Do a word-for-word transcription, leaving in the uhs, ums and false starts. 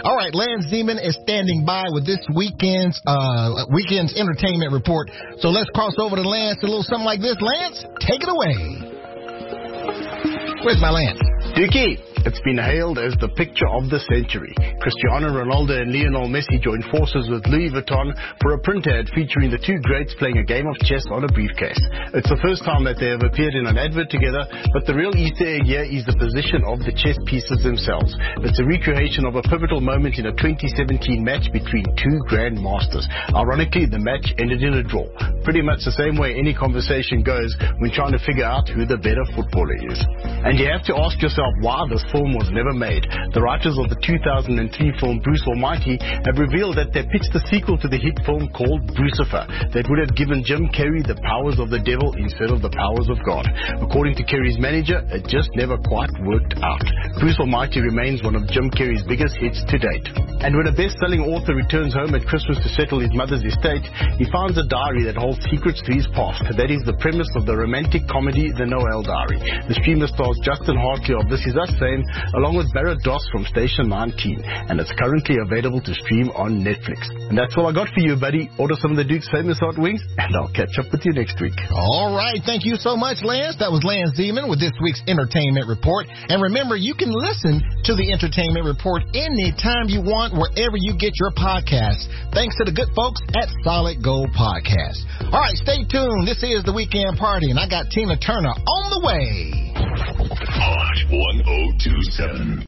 All right, Lance Zeman is standing by with this weekend's uh, weekend's entertainment report. So let's cross over to Lance, a little something like this. Lance, take it away. Where's my Lance? Dookie, it's been hailed as the picture of the century. Cristiano Ronaldo and Lionel Messi joined forces with Louis Vuitton for a print ad featuring the two greats playing a game of chess on a briefcase. It's the first time that they have appeared in an advert together, but the real Easter egg here is the position of the chess pieces themselves. It's a recreation of a pivotal moment in a twenty seventeen match between two grandmasters. Ironically, the match ended in a draw. Pretty much the same way any conversation goes when trying to figure out who the better footballer is. And you have to ask yourself why this film was never made. The writers of the two thousand three film Bruce Almighty have revealed that they pitched a sequel to the hit film called Brucifer that would have given Jim Carrey the powers of the devil instead of the powers of God. According to Carrey's manager, it just never quite worked out. Bruce Almighty remains one of Jim Carrey's biggest hits to date. And when a best-selling author returns home at Christmas to settle his mother's estate, he finds a diary that holds secrets to his past. That is the premise of the romantic comedy The Noel Diary. The streamer stars Justin Hartley of This Is Us fame, along with Barrett Doss from Station nineteen, and it's currently available to stream on Netflix. And that's all I got for you, buddy. Order some of the Duke's famous hot wings, and I'll catch up with you next week. All right, thank you so much, Lance. That was Lance Zeman with this week's Entertainment Report. And remember, you can listen to the Entertainment Report anytime you want, wherever you get your podcasts. Thanks to the good folks at Solid Gold Podcast. All right, stay tuned. This is the Weekend Party, and I got Tina Turner on the way. Hot one oh two seven.